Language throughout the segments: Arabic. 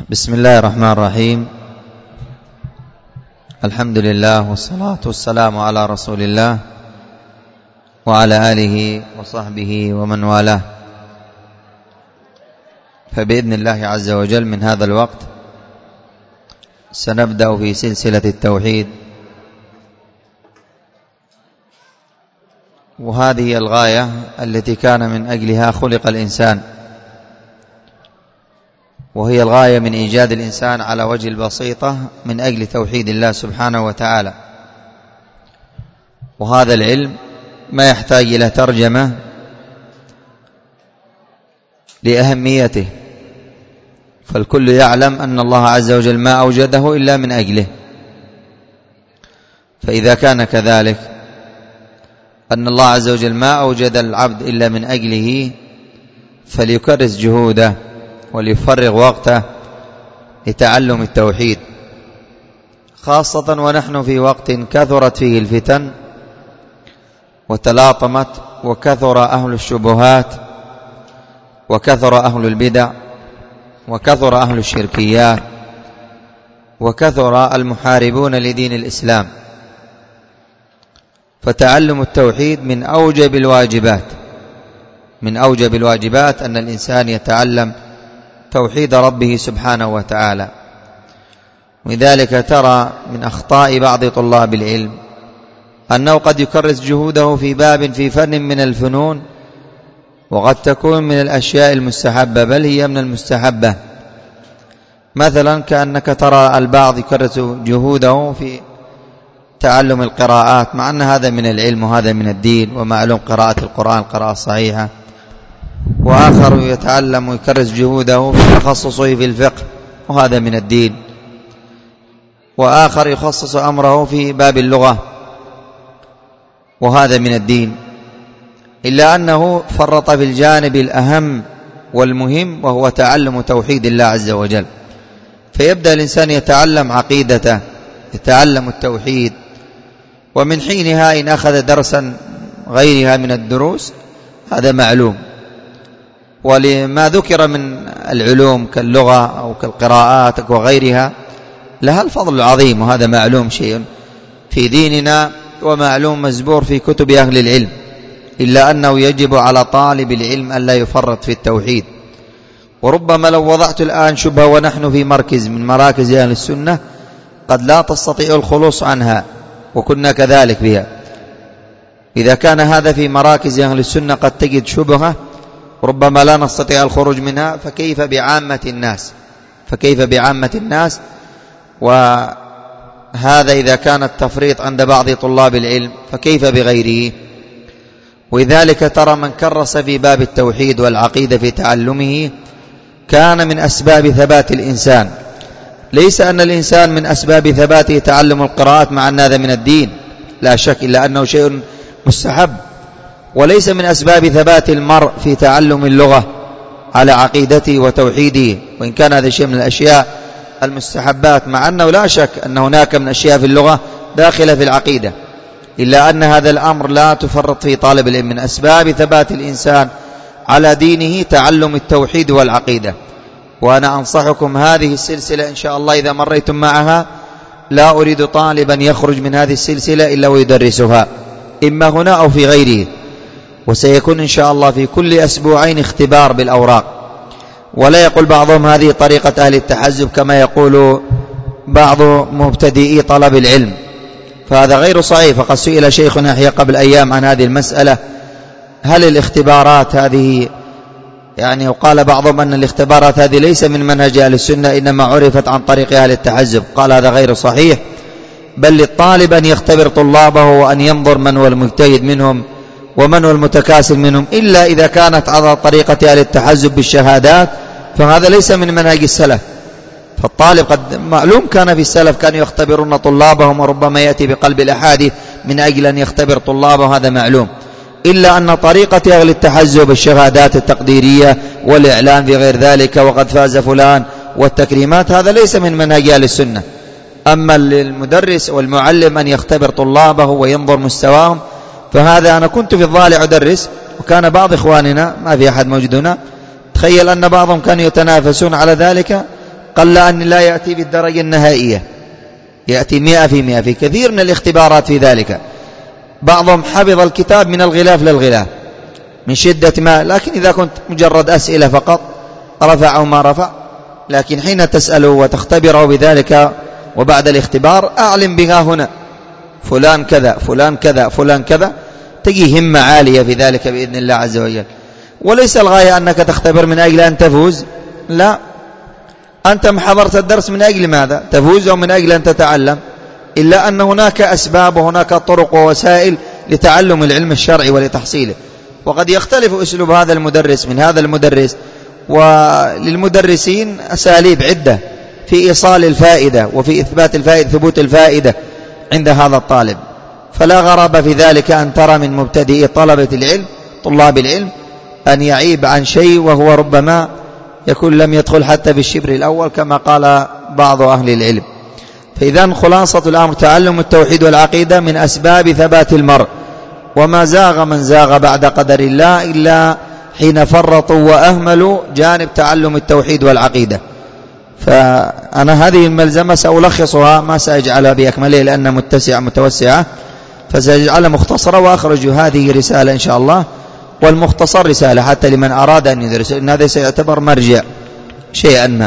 بسم الله الرحمن الرحيم. الحمد لله والصلاة والسلام على رسول الله وعلى آله وصحبه ومن والاه. فبإذن الله عز وجل من هذا الوقت سنبدأ في سلسلة التوحيد، وهذه الغاية التي كان من أجلها خلق الإنسان، وهي الغاية من إيجاد الإنسان على وجه البسيطة من أجل توحيد الله سبحانه وتعالى. وهذا العلم ما يحتاج إلى ترجمة لأهميته، فالكل يعلم أن الله عز وجل ما أوجده إلا من أجله. فإذا كان كذلك أن الله عز وجل ما أوجد العبد إلا من أجله، فليكرس جهوده وليفرغ وقته لتعلم التوحيد، خاصة ونحن في وقت كثرت فيه الفتن وتلاطمت، وكثر أهل الشبهات، وكثر أهل البدع، وكثر أهل الشركيات، وكثر المحاربون لدين الإسلام. فتعلم التوحيد من أوجب الواجبات، من أوجب الواجبات أن الإنسان يتعلم توحيد ربه سبحانه وتعالى. ولذلك ترى من أخطاء بعض طلاب العلم أنه قد يكرس جهوده في باب في فن من الفنون، وقد تكون من الأشياء المستحبة، بل هي من المستحبة. مثلا كأنك ترى البعض يكرس جهوده في تعلم القراءات، مع أن هذا من العلم وهذا من الدين، ومعلوم قراءة القرآن قراءة صحيحة. وآخر يتعلم ويكرس جهوده في تخصصه في الفقه، وهذا من الدين. وآخر يخصص أمره في باب اللغة، وهذا من الدين، إلا أنه فرط في الجانب الأهم والمهم، وهو تعلم توحيد الله عز وجل. فيبدأ الإنسان يتعلم عقيدته، يتعلم التوحيد، ومن حينها إن أخذ درسا غيرها من الدروس هذا معلوم. ولما ذكر من العلوم كاللغة أو كالقراءات وغيرها لها الفضل العظيم، وهذا معلوم شيء في ديننا ومعلوم مزبور في كتب أهل العلم، إلا أنه يجب على طالب العلم أن لا يفرط في التوحيد. وربما لو وضعت الآن شبهة ونحن في مركز من مراكز أهل السنة قد لا تستطيع الخلوص عنها، وكنا كذلك بها. إذا كان هذا في مراكز أهل السنة قد تجد شبهة ربما لا نستطيع الخروج منها، فكيف بعامة الناس؟ فكيف بعامة الناس؟ وهذا إذا كان التفريط عند بعض طلاب العلم فكيف بغيره؟ ولذلك ترى من كرس في باب التوحيد والعقيدة في تعلمه كان من أسباب ثبات الإنسان. ليس أن الإنسان من أسباب ثباته تعلم القراءات، مع أن هذا من الدين لا شك، إلا أنه شيء مستحب. وليس من أسباب ثبات المرء في تعلم اللغة على عقيدته وتوحيده، وإن كان هذا شيء من الأشياء المستحبات، مع أنه لا شك أن هناك من أشياء في اللغة داخلة في العقيدة، إلا أن هذا الأمر لا تفرط في طالب العلم. من أسباب ثبات الإنسان على دينه تعلم التوحيد والعقيدة. وأنا أنصحكم هذه السلسلة إن شاء الله إذا مريتم معها لا أريد طالبا يخرج من هذه السلسلة إلا ويدرسها، إما هنا أو في غيره. وسيكون إن شاء الله في كل أسبوعين اختبار بالأوراق. ولا يقول بعضهم هذه طريقة أهل التحزب كما يقول بعض مبتدئي طلب العلم، فهذا غير صحيح. فقد سئل شيخنا يحيى قبل أيام عن هذه المسألة، هل الاختبارات هذه يعني، وقال بعضهم أن الاختبارات هذه ليس من منهج أهل السنة، إنما عرفت عن طريق أهل التحزب. قال هذا غير صحيح، بل للطالب أن يختبر طلابه وأن ينظر من هو المجتهد منهم ومن هو المتكاسل منهم، إلا إذا كانت على طريقة أهل التحزب بالشهادات، فهذا ليس من منهج السلف. فالطالب قد معلوم كان في السلف كانوا يختبرون طلابهم، وربما يأتي بقلب الأحاديث من أجل أن يختبر طلابه، هذا معلوم. إلا أن طريقة أهل التحزب الشهادات التقديرية والإعلان بغير ذلك وقد فاز فلان والتكريمات، هذا ليس من منهج أهل السنة. أما للمدرس والمعلم أن يختبر طلابه وينظر مستواهم، فهذا أنا كنت في الضالع أدرس، وكان بعض إخواننا ما في أحد موجود هنا تخيل أن بعضهم كانوا يتنافسون على ذلك قل أن لا يأتي بالدرجة النهائية، يأتي 100%. في كثير من الاختبارات في ذلك، بعضهم حفظ الكتاب من الغلاف للغلاف من شدة ما، لكن إذا كنت مجرد أسئلة فقط رفع أو ما رفع. لكن حين تسأله وتختبره بذلك وبعد الاختبار أعلم بها هنا فلان كذا فلان كذا فلان كذا، تجي همة عالية في ذلك بإذن الله عز وجل. وليس الغاية أنك تختبر من أجل أن تفوز، لا، أنت حضرت الدرس من أجل ماذا؟ تفوز أو من أجل أن تتعلم؟ إلا أن هناك أسباب وهناك طرق ووسائل لتعلم العلم الشرعي ولتحصيله. وقد يختلف أسلوب هذا المدرس من هذا المدرس، وللمدرسين أساليب عدة في إيصال الفائدة وفي إثبات الفائدة، ثبوت الفائدة عند هذا الطالب. فلا غرابة في ذلك أن ترى من مبتدئي طلبة العلم طلاب العلم أن يعيب عن شيء وهو ربما يكون لم يدخل حتى بالشبر الأول كما قال بعض أهل العلم. فإذا خلاصة الأمر تعلم التوحيد والعقيدة من أسباب ثبات المرء، وما زاغ من زاغ بعد قدر الله إلا حين فرطوا وأهملوا جانب تعلم التوحيد والعقيدة. فأنا هذه الملزمة سألخصها، ما سأجعلها بأكملها لأنها متوسعة، فسأجعلها مختصرة وأخرج هذه رسالة إن شاء الله، والمختصر رسالة حتى لمن أراد أن يدرس، إن هذا سيعتبر مرجع شيئا ما.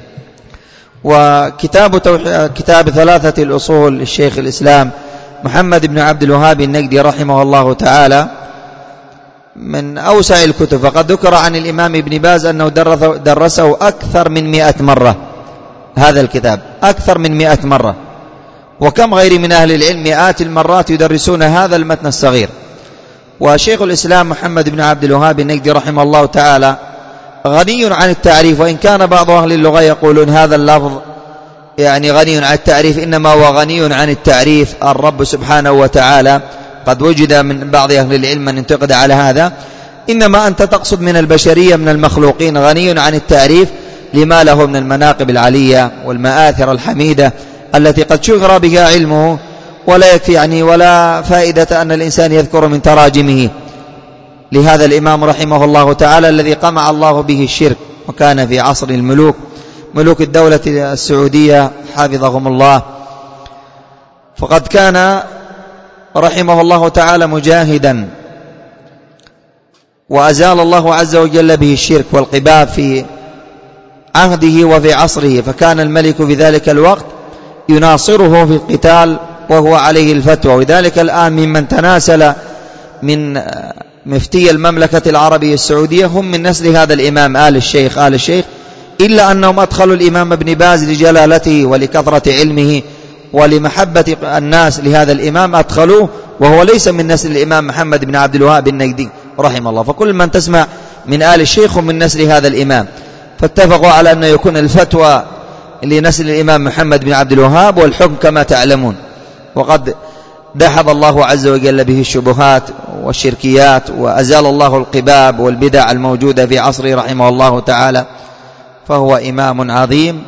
كتاب ثلاثة الأصول للشيخ الإسلام محمد بن عبد الوهاب النجدي رحمه الله تعالى من أوسع الكتب، فقد ذكر عن الإمام ابن باز أنه درسه أكثر من 100 مرة. هذا الكتاب أكثر من 100 مرة، وكم غير من أهل العلم مئات المرات يدرسون هذا المتن الصغير. وشيخ الإسلام محمد بن عبد الوهاب النجدي رحمه الله تعالى غني عن التعريف، وإن كان بعض أهل اللغة يقولون هذا اللفظ يعني غني عن التعريف، إنما هو غني عن التعريف. الرب سبحانه وتعالى قد وجد من بعض أهل العلم من انتقد على هذا، إنما أنت تقصد من البشرية من المخلوقين غني عن التعريف لما له من المناقب العلية والمآثر الحميدة التي قد شهر بها علمه، ولا يكفي يعني ولا فائدة أن الإنسان يذكر من تراجمه لهذا الإمام رحمه الله تعالى الذي قمع الله به الشرك، وكان في عصر الملوك، ملوك الدولة السعودية حفظهم الله. فقد كان رحمه الله تعالى مجاهدا، وأزال الله عز وجل به الشرك والقباب في عهده وفي عصره، فكان الملك في ذلك الوقت يناصره في القتال وهو عليه الفتوى. وذلك الآن ممن تناسل من مفتي المملكة العربية السعودية هم من نسل هذا الإمام آل الشيخ، إلا أنهم أدخلوا الإمام ابن باز لجلالته ولكثرة علمه ولمحبة الناس لهذا الإمام أدخلوه، وهو ليس من نسل الإمام محمد بن عبد الوهاب النجدي رحمه الله. فكل من تسمع من آل الشيخ من نسل هذا الإمام، فاتفقوا على أن يكون الفتوى لنسل الإمام محمد بن عبد الوهاب والحكم كما تعلمون. وقد دحض الله عز وجل به الشبهات والشركيات، وأزال الله القباب والبدع الموجودة في عصره رحمه الله تعالى، فهو إمام عظيم.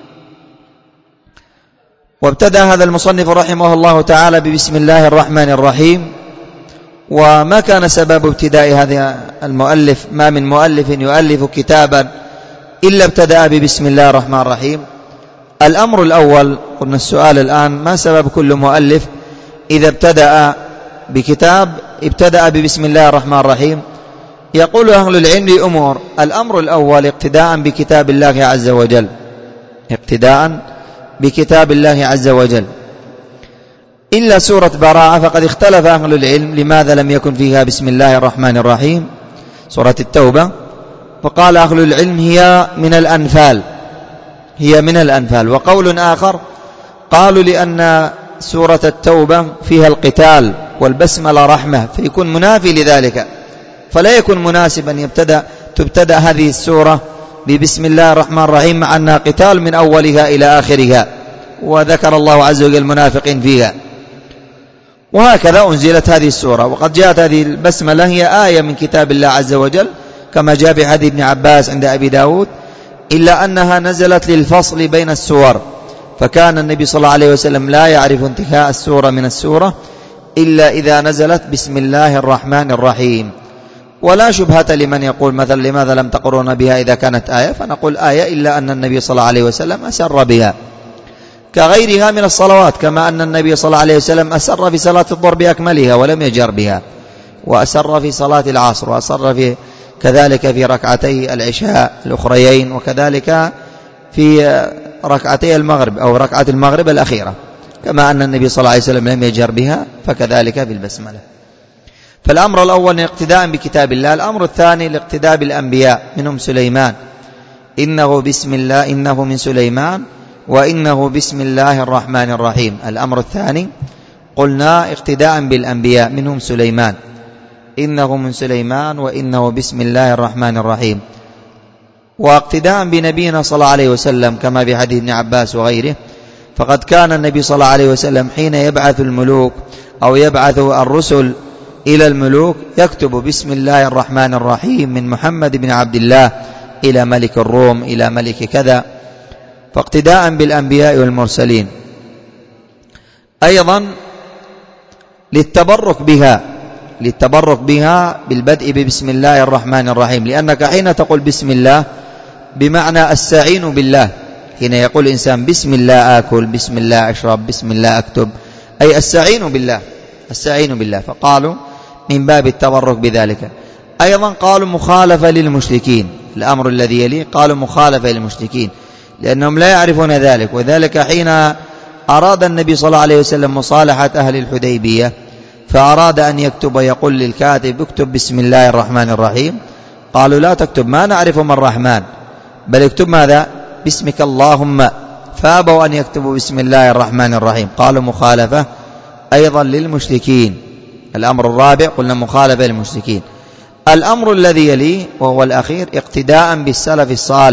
وابتدأ هذا المصنف رحمه الله تعالى ببسم الله الرحمن الرحيم. وما كان سبب ابتداء هذا المؤلف، ما من مؤلف يؤلف كتابا إلا ابتدأ ببسم الله الرحمن الرحيم. الأمر الأول، قلنا السؤال الآن، ما سبب كل مؤلف إذا ابتدأ بكتاب ابتدأ ببسم الله الرحمن الرحيم؟ يقول أهل العلم لأمور. الأمر الأول اقتداء بكتاب الله عز وجل، اقتداء بكتاب الله عز وجل. إلا سورة براءة فقد اختلف أهل العلم لماذا لم يكن فيها بسم الله الرحمن الرحيم. سورة التوبة، فقال أهل العلم هي من الأنفال، هي من الأنفال. وقول آخر قالوا لأن سورة التوبة فيها القتال والبسملة رحمة، فيكون منافي لذلك، فلا يكون مناسبا تبتدأ هذه السورة ببسم الله الرحمن الرحيم مع أنها قتال من أولها إلى آخرها، وذكر الله عز وجل المنافقين فيها. وهكذا أنزلت هذه السورة. وقد جاءت هذه البسملة هي آية من كتاب الله عز وجل كما جاء في حديث ابن عباس عند أبي داود، إلا أنها نزلت للفصل بين السور، فكان النبي صلى الله عليه وسلم لا يعرف انتهاء السورة من السورة إلا إذا نزلت بسم الله الرحمن الرحيم. ولا شبهة لمن يقول مثلا لماذا لم تقرون بها إذا كانت آية، فنقول آية إلا أن النبي صلى الله عليه وسلم أسر بها كغيرها من الصلوات، كما أن النبي صلى الله عليه وسلم أسر في صلاة الظهر بأكملها ولم يجهر بها، وأسر في صلاة العصر، وأسر في كذلك في ركعتي العشاء الأخريين، وكذلك في ركعتي المغرب أو ركعة المغرب الأخيرة، كما أن النبي صلى الله عليه وسلم لم يجهر بها، فكذلك بالبسملة. فالأمر الأول اقتداء بكتاب الله. الأمر الثاني الاقتداء بالأنبياء، منهم سليمان، إنه بسم الله، إنه من سليمان وإنه بسم الله الرحمن الرحيم. الأمر الثاني قلنا اقتداء بالأنبياء، منهم سليمان، إنه من سليمان وإنه بسم الله الرحمن الرحيم. واقتداء بنبينا صلى الله عليه وسلم كما في حديث ابن عباس وغيره، فقد كان النبي صلى الله عليه وسلم حين يبعث الملوك أو يبعث الرسل إلى الملوك يكتب بسم الله الرحمن الرحيم من محمد بن عبد الله إلى ملك الروم إلى ملك كذا، فاقتداء بالأنبياء والمرسلين. أيضا للتبرك بها بالبدء ببسم الله الرحمن الرحيم، لأنك حين تقول بسم الله بمعنى استعين بالله، حين يقول الإنسان بسم الله آكل، بسم الله أشرب، بسم الله أكتب، أي استعين بالله، فقالوا من باب التبرك بذلك. أيضا قالوا مخالفة للمشركين، الأمر الذي يليه قالوا مخالفة للمشركين لأنهم لا يعرفون ذلك، وذلك حين أراد النبي صلى الله عليه وسلم مصالحة أهل الحديبية، فأراد أن يكتب، يقول للكاتب اكتب بسم الله الرحمن الرحيم، قالوا لا تكتب، ما نعرف من الرحمن، بل اكتب ماذا؟ باسمك اللهم، فأبوا أن يكتبوا بسم الله الرحمن الرحيم، قالوا مخالفة أيضا للمشركين. الأمر الرابع قلنا مخالفة للمشركين. الأمر الذي يليه وهو الأخير اقتداء بالسلف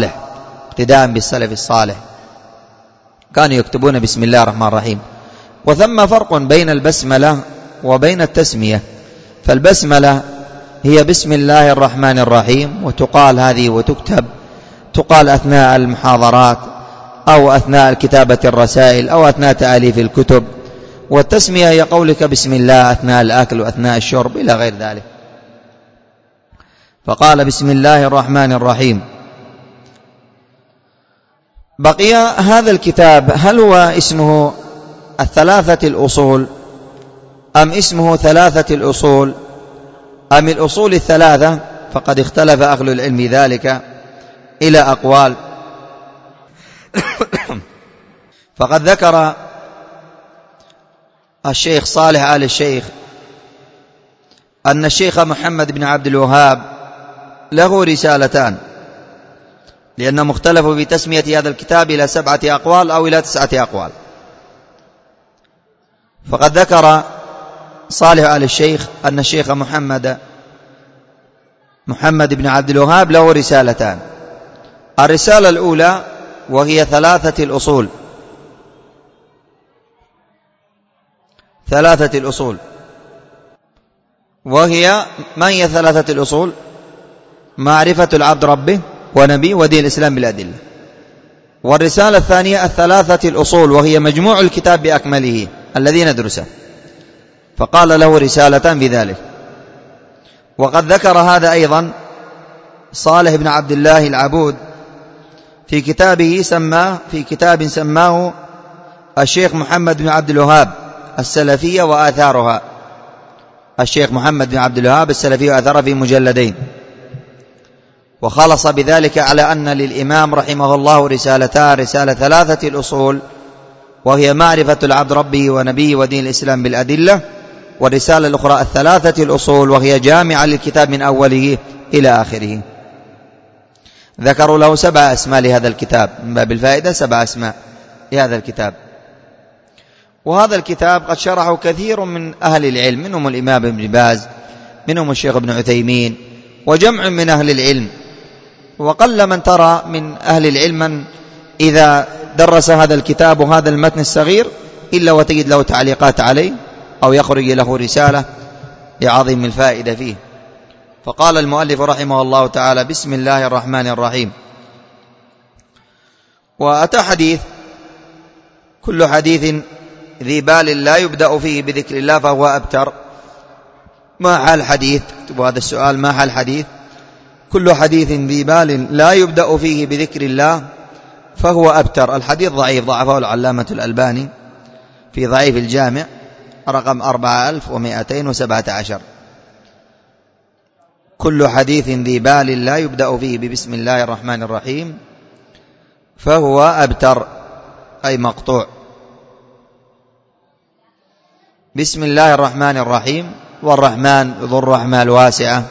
الصالح، كانوا يكتبون بسم الله الرحمن الرحيم. وثم فرق بين البسملة وبين التسمية، فالبسملة هي بسم الله الرحمن الرحيم، وتقال هذه وتكتب، تقال أثناء المحاضرات أو أثناء كتابة الرسائل أو أثناء تأليف الكتب. والتسمية هي قولك بسم الله أثناء الأكل وأثناء الشرب إلى غير ذلك. فقال بسم الله الرحمن الرحيم. بقي هذا الكتاب هل هو اسمه الثلاثة الأصول أم اسمه ثلاثة الأصول أم الأصول الثلاثة؟ فقد اختلف أهل العلم ذلك إلى أقوال. فقد ذكر الشيخ صالح آل الشيخ أن الشيخ محمد بن عبد الوهاب له رسالتان، لأنهم اختلفوا في تسمية هذا الكتاب إلى 7 أقوال أو إلى 9 أقوال. فقد ذكر صالح آل الشيخ أن الشيخ محمد بن عبد الوهاب له رسالتان. الرسالة الأولى وهي ثلاثة الأصول، وهي ما هي ثلاثة الأصول؟ معرفة العبد ربه ونبيه ودين الإسلام بالأدلة. والرسالة الثانية الثلاثة الأصول، وهي مجموع الكتاب بأكمله الذي ندرسه، فقال له رسالتان بذلك. وقد ذكر هذا أيضا صالح بن عبد الله العبود في كتاب سماه الشيخ محمد بن عبد الوهاب السلفية وآثارها، الشيخ محمد بن عبد الوهاب السلفية وآثارها في مجلدين، وخلص بذلك على أن للإمام رحمه الله رسالتان: رسالة ثلاثة الأصول وهي معرفة العبد ربه ونبيه ودين الإسلام بالأدلة، والرسالة الأخرى الثلاثة الأصول وهي جامعة للكتاب من أوله إلى آخره. ذكروا له 7 أسماء لهذا الكتاب، من باب الفائدة 7 أسماء لهذا الكتاب. وهذا الكتاب قد شرحه كثير من أهل العلم، منهم الإمام ابن باز، منهم الشيخ ابن عثيمين، وجمع من أهل العلم. وقل من ترى من أهل العلم من إذا درس هذا الكتاب وهذا المتن الصغير إلا وتجد له تعليقات عليه أو يخرج له رسالة لعظيم الفائدة فيه. فقال المؤلف رحمه الله تعالى: بسم الله الرحمن الرحيم. وأتى حديث: كل حديث ذي بال لا يبدأ فيه بذكر الله فهو أبتر. ما حال حديث، اكتبوا هذا السؤال، ما حال حديث: كل حديث ذي بال لا يبدأ فيه بذكر الله فهو أبتر. الحديث ضعيف، ضعفه العلامة الألباني في ضعيف الجامع رقم 4217. كل حديث ذي بال لا يبدأ فيه ببسم الله الرحمن الرحيم فهو أبتر، أي مقطوع. بسم الله الرحمن الرحيم، والرحمن ذو الرحمة الواسعة،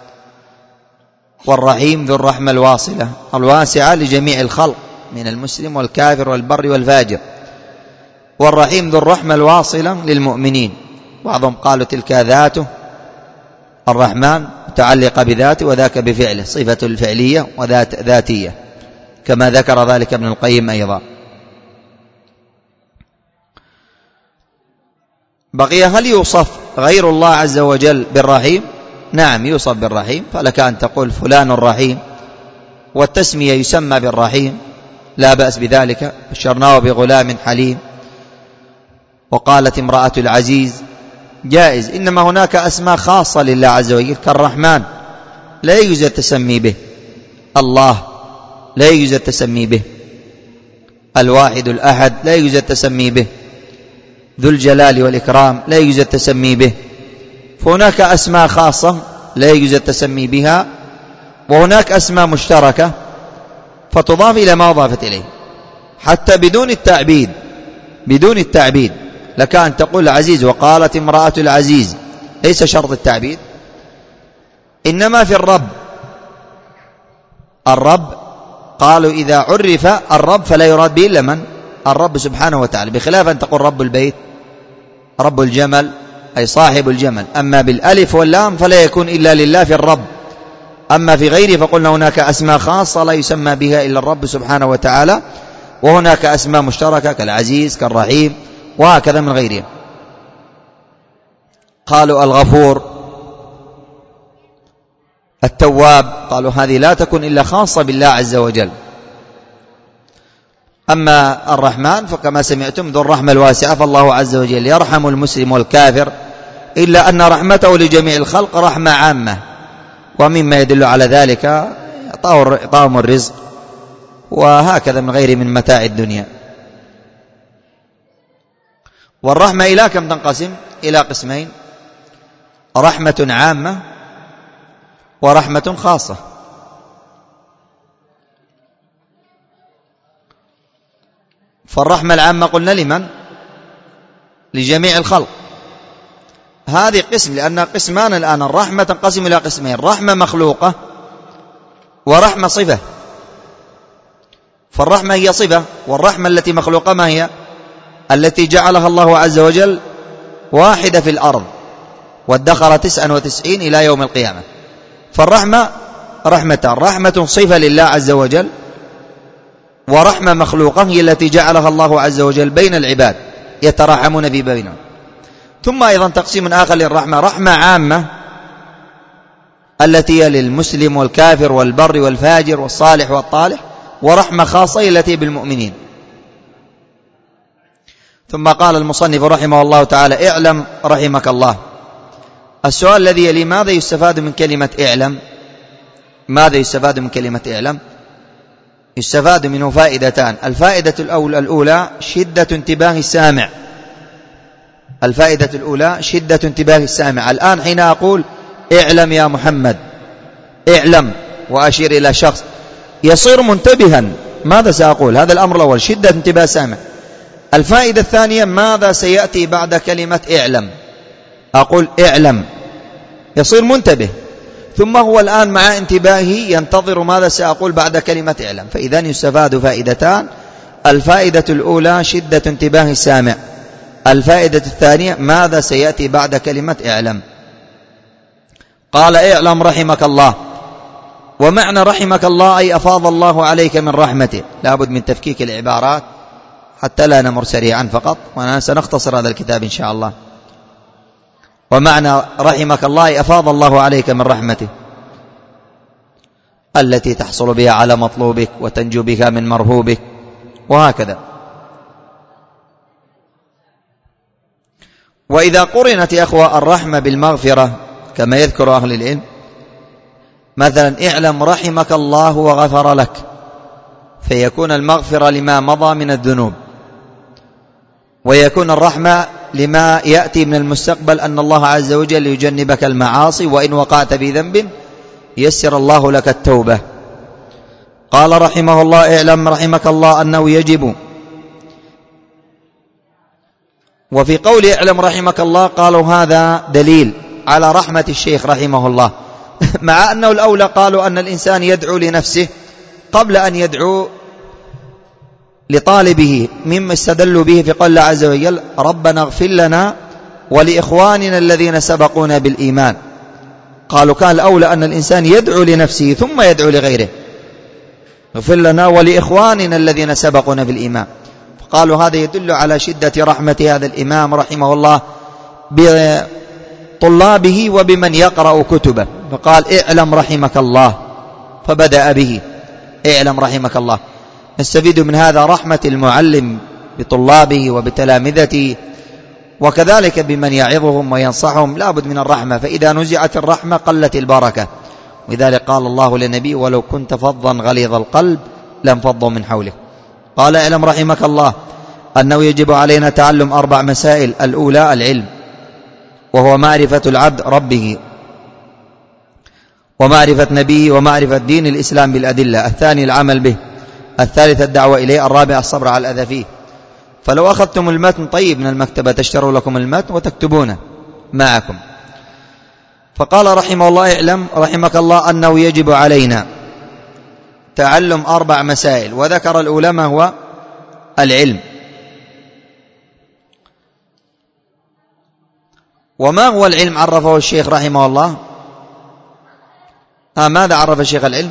والرحيم ذو الرحمة الواسعة لجميع الخلق من المسلم والكافر والبر والفاجر، والرحيم ذو الرحمة الواصلة للمؤمنين. بعضهم قالوا تلك ذاته، الرحمن متعلقة بذاته وذاك بفعله، صفة الفعلية وذات ذاتية، كما ذكر ذلك ابن القيم أيضا. بقي: هل يوصف غير الله عز وجل بالرحيم؟ نعم، يوصف بالرحيم، فلك أن تقول فلان الرحيم، والتسمية يسمى بالرحيم، لا بأس بذلك. بشرناه بغلام حليم، وقالت امرأة العزيز، جائز. إنما هناك أسماء خاصة لله عز وجل كالرحمن لا يجوز التسمي به، الله لا يجوز التسمي به، الواحد الأحد لا يجوز التسمي به، ذو الجلال والإكرام لا يجوز التسمي به. فهناك أسماء خاصة لا يجوز التسمي بها، وهناك أسماء مشتركة فتضاف إلى ما أضافت إليه، حتى بدون التعبيد لك أن تقول العزيز، وقالت امرأة العزيز، ليس شرط التعبيد. إنما في الرب قالوا إذا عرف الرب فلا يراد به إلا من؟ الرب سبحانه وتعالى، بخلاف أن تقول رب البيت، رب الجمل، أي صاحب الجمل. أما بالألف واللام فلا يكون إلا لله في الرب. أما في غيره فقلنا هناك أسماء خاصة لا يسمى بها إلا الرب سبحانه وتعالى، وهناك أسماء مشتركة كالعزيز كالرحيم وهكذا من غيرها. قالوا الغفور، التواب، قالوا هذه لا تكون إلا خاصة بالله عز وجل. أما الرحمن فكما سمعتم ذو الرحمة الواسعة، فالله عز وجل يرحم المسلم والكافر، إلا أن رحمته لجميع الخلق رحمة عامة، ومما يدل على ذلك إعطاهم الرزق وهكذا من غير من متاع الدنيا. والرحمة إلى كم تنقسم؟ إلى قسمين: رحمة عامة ورحمة خاصة. فالرحمة العامة قلنا لمن؟ لجميع الخلق. هذه قسم، لأن قسمان الآن، الرحمة تنقسم إلى قسمين: رحمة مخلوقة ورحمة صفة. فالرحمة هي صفة، والرحمة التي مخلوقة ما هي؟ التي جعلها الله عز وجل واحدة في الأرض وادخر 99 إلى يوم القيامة. فالرحمة رحمتان: رحمة صفة لله عز وجل، ورحمة مخلوقة هي التي جعلها الله عز وجل بين العباد يتراحمون في بينهم. ثم أيضا تقسيم آخر للرحمة: رحمة عامة التي هي للمسلم والكافر والبر والفاجر والصالح والطالح، ورحمة خاصة التي بالمؤمنين. ثم قال المصنف رحمه الله تعالى: اعلم رحمك الله. السؤال الذي يلي: ماذا يستفاد من كلمة اعلم؟ ماذا يستفاد من كلمة اعلم؟ يستفاد منه فائدتان. الفائدة الأولى شدة انتباه السامع. الفائدة الأولى شدة انتباه السامع. الآن حين أقول اعلم يا محمد، اعلم وأشير إلى شخص، يصير منتبها ماذا سأقول. هذا الأمر الأول، شدة انتباه السامع. الفائدة الثانية ماذا سيأتي بعد كلمة اعلم. أقول اعلم، يصير منتبه، ثم هو الآن مع انتباهه ينتظر ماذا سأقول بعد كلمة اعلم. فإذن يستفاد فائدتان: الفائدة الأولى شدة انتباه السامع، الفائدة الثانية ماذا سيأتي بعد كلمة اعلم. قال: اعلم رحمك الله. ومعنى رحمك الله أي أفاض الله عليك من رحمته. لابد من تفكيك العبارات حتى لا نمر سريعا فقط، وأنا سنختصر هذا الكتاب إن شاء الله. ومعنى رحمك الله أفاض الله عليك من رحمته التي تحصل بها على مطلوبك وتنجو بها من مرهوبك وهكذا. وإذا قرنت يا أخوة الرحمة بالمغفرة كما يذكر أهل العلم، مثلا اعلم رحمك الله وغفر لك، فيكون المغفرة لما مضى من الذنوب، ويكون الرحمة لما يأتي من المستقبل، أن الله عز وجل يجنبك المعاصي، وإن وقعت في ذنب يسر الله لك التوبة. قال رحمه الله اعلم رحمك الله أنه يجب. وفي قول اعلم رحمك الله قالوا هذا دليل على رحمة الشيخ رحمه الله، مع أنه الأولى قالوا أن الإنسان يدعو لنفسه قبل أن يدعو لطالبه، مما استدلوا به في قول الله عز وجل ربنا اغفر لنا ولإخواننا الذين سبقونا بالإيمان. قالوا كان الأولى أن الإنسان يدعو لنفسه ثم يدعو لغيره، اغفر لنا ولإخواننا الذين سبقونا بالإيمان. فقالوا هذا يدل على شدة رحمة هذا الإمام رحمه الله بطلابه وبمن يقرأ كتبه، فقال اعلم رحمك الله، فبدأ به اعلم رحمك الله. نستفيد من هذا رحمة المعلم بطلابه وبتلامذته، وكذلك بمن يعظهم وينصحهم لا بد من الرحمة، فإذا نزعت الرحمة قلت البركة. ولذلك قال الله للنبي ولو كنت فظا غليظ القلب لانفضوا من حولك. قال اعلم رحمك الله أنه يجب علينا تعلم 4 مسائل. الأولى العلم، وهو معرفة العبد ربه ومعرفة نبيه ومعرفة دين الإسلام بالأدلة. الثاني العمل به. الثالث الدعوة إليه. الرابع الصبر على الأذى فيه. فلو أخذتم المتن طيب من المكتبة تشتروا لكم المتن وتكتبونه معكم. فقال رحمه الله اعلم رحمك الله أنه يجب علينا تعلم 4 مسائل، وذكر الأولى ما هو العلم. وما هو العلم عرفه الشيخ رحمه الله؟ ماذا عرف الشيخ العلم؟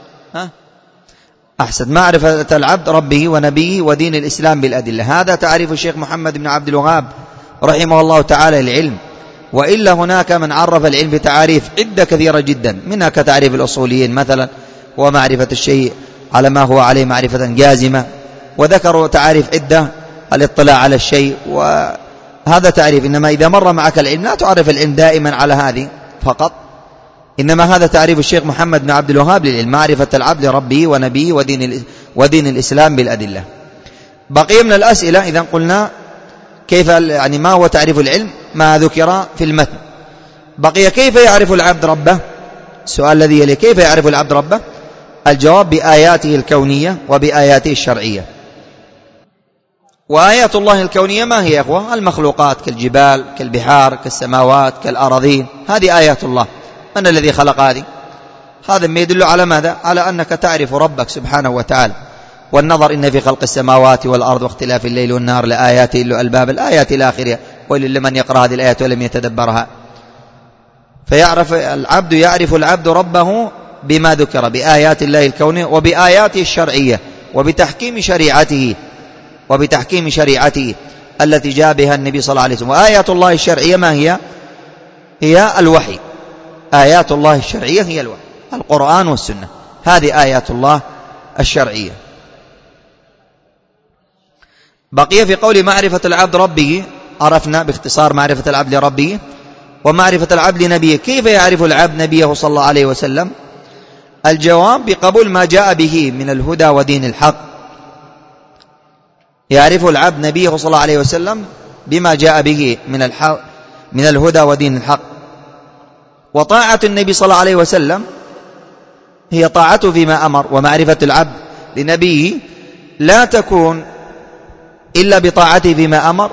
أحسن، معرفة العبد ربه ونبيه ودين الإسلام بالأدلة. هذا تعريف الشيخ محمد بن عبد الوهاب رحمه الله تعالى العلم. وإلا هناك من عرف العلم بتعاريف عدة كثيرة جدا، منها كتعريف الأصوليين مثلا ومعرفة الشيء على ما هو عليه معرفة جازمة، وذكروا تعاريف عدة، الاطلاع على الشيء، وهذا تعريف. إنما إذا مر معك العلم لا تعرف العلم دائما على هذه فقط، إنما هذا تعريف الشيخ محمد بن عبد الوهاب للعلم، معرفة العبد ربه ونبيه ودين الإسلام بالأدلة. بقي من الأسئلة إذا قلنا كيف يعني ما هو تعريف العلم؟ ما ذكر في المتن. بقي كيف يعرف العبد ربه؟ السؤال الذي يلي كيف يعرف العبد ربه؟ الجواب بآياته الكونية وبآياته الشرعية. وآيات الله الكونية ما هي يا أخوة؟ المخلوقات كالجبال كالبحار كالسماوات كالأراضين، هذه آيات الله. من الذي خلق هذه؟ هذا ما يدل على ماذا؟ على أنك تعرف ربك سبحانه وتعالى. والنظر إن في خلق السماوات والأرض واختلاف الليل والنهار لآيات إلا ألباب، الآيات إلى آخرها. ويل لمن يقرأ هذه الآيات ولم يتدبرها. فيعرف العبد العبد ربه بما ذكر بآيات الله الكونية وبآياته الشرعية وبتحكيم شريعته التي جاء بها النبي صلى الله عليه وسلم. وآيات الله الشرعية ما هي؟ هي الوحي. آيات الله الشرعية هي الوحي، القرآن والسنة، هذه آيات الله الشرعية. بقي في قول معرفة العبد ربه، عرفنا باختصار معرفة العبد لربه ومعرفة العبد لنبيه. كيف يعرف العبد نبيه صلى الله عليه وسلم؟ الجواب بقبول ما جاء به من الهدى ودين الحق. يعرف العبد نبيه صلى الله عليه وسلم بما جاء به من الهدى ودين الحق. وطاعة النبي صلى الله عليه وسلم هي طاعته فيما أمر، ومعرفة العبد لنبيه لا تكون إلا بطاعته فيما أمر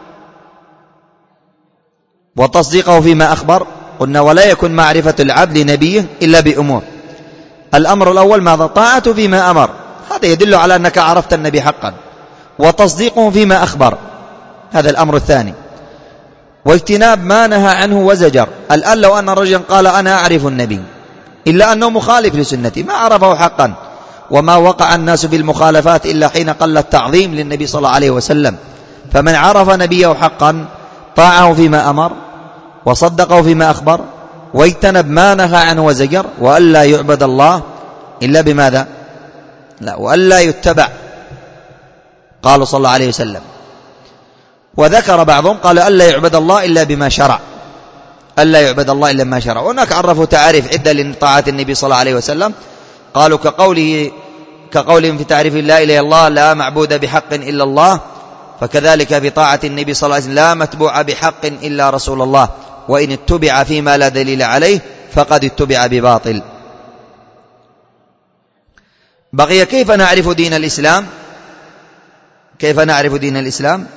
وتصديقه فيما أخبر. قلنا ولا يكون معرفة العبد لنبيه إلا بأمور. الأمر الأول ماذا؟ طاعته فيما أمر، هذا يدل على أنك عرفت النبي حقا، وتصديقه فيما أخبر، هذا الأمر الثاني، واجتناب ما نهى عنه وزجر. الآن لو أن رجلا قال أنا أعرف النبي إلا أنه مخالف لسنتي، ما عرفه حقا. وما وقع الناس بالمخالفات إلا حين قل التعظيم للنبي صلى الله عليه وسلم. فمن عرف نبيه حقا طاعه فيما أمر وصدقه فيما أخبر واجتنب ما نهى عنه وزجر، وألا يعبد الله إلا بماذا؟ لا، وألا يتبع، قال صلى الله عليه وسلم. وذكر بعضهم قال ألا يعبد الله إلا بما شرع، ألا يعبد الله إلا ما شرع. هناك عرفوا تعريف عدة لطاعة النبي صلى الله عليه وسلم، قالوا كقولهم في تعريف لا إله إلا الله لا معبود بحق إلا الله، فكذلك في طاعة النبي صلى الله عليه وسلم لا متبوع بحق إلا رسول الله، وإن اتبع فيما لا دليل عليه فقد اتبع بباطل. بقي كيف نعرف دين الإسلام؟ كيف نعرف دين الإسلام؟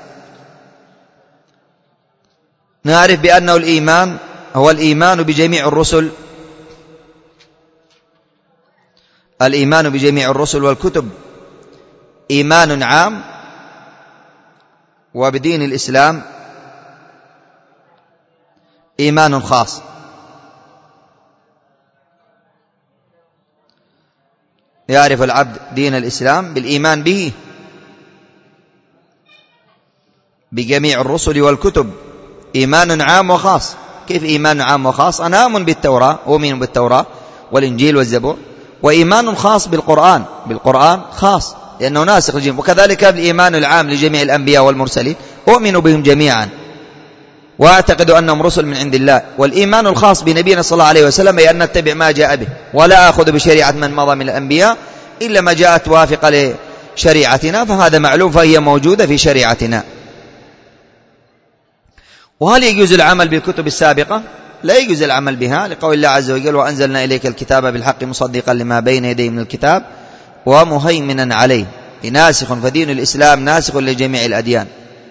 نعرف بأنه الإيمان هو الإيمان بجميع الرسل، الإيمان بجميع الرسل والكتب إيمان عام، وبدين الإسلام إيمان خاص. يعرف العبد دين الإسلام بالإيمان به بجميع الرسل والكتب إيمان عام وخاص. كيف إيمان عام وخاص؟ أنا آمن بالتوراة، أؤمن بالتوراة والإنجيل والزبور، وإيمان خاص بالقرآن خاص لأنه ناسخ الجميع، وكذلك الإيمان العام لجميع الأنبياء والمرسلين أؤمن بهم جميعا وأعتقد أنهم رسل من عند الله. والإيمان الخاص بنبينا صلى الله عليه وسلم هي أن نتبع ما جاء به، ولا أخذ بشريعة من مضى من الأنبياء إلا ما جاءت وافقة لشريعتنا، فهذا معلوم، فهي موجودة في شريعتنا. وهل يجوز العمل بالكتب السابقة؟ لا يجوز العمل بها، لقول الله عز وجل وأنزلنا إليك الكتاب بالحق مصدقا لما بين يديه من الكتاب ومهيمنا عليه، ناسخ، فدين الإسلام ناسخ لجميع الأديان.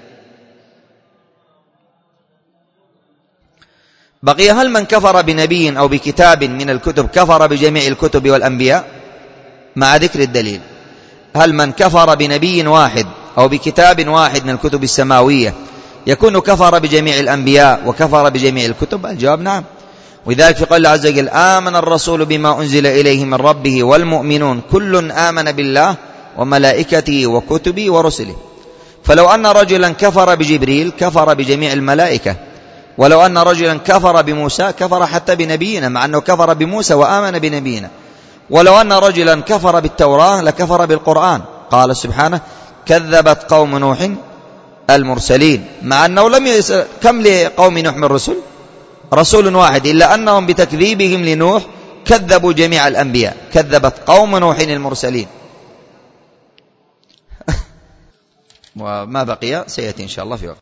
بقي هل من كفر بنبي أو بكتاب من الكتب كفر بجميع الكتب والأنبياء؟ مع ذكر الدليل. هل من كفر بنبي واحد أو بكتاب واحد من الكتب السماوية يكون كفر بجميع الأنبياء وكفر بجميع الكتب؟ الجواب نعم. ولذلك في قول الله عز وجل آمن الرسول بما أنزل إليه من ربه والمؤمنون كل آمن بالله وملائكته وكتبه ورسله. فلو أن رجلا كفر بجبريل كفر بجميع الملائكة، ولو أن رجلا كفر بموسى كفر حتى بنبينا مع أنه كفر بموسى وآمن بنبينا، ولو أن رجلا كفر بالتوراة لكفر بالقرآن. قال سبحانه كذبت قوم نوح المرسلين، مع أنه كم لقوم نوح من الرسل؟ رسول واحد، إلا أنهم بتكذيبهم لنوح كذبوا جميع الأنبياء. كذبت قوم نوح المرسلين. وما بقي سيأتي إن شاء الله في وقت.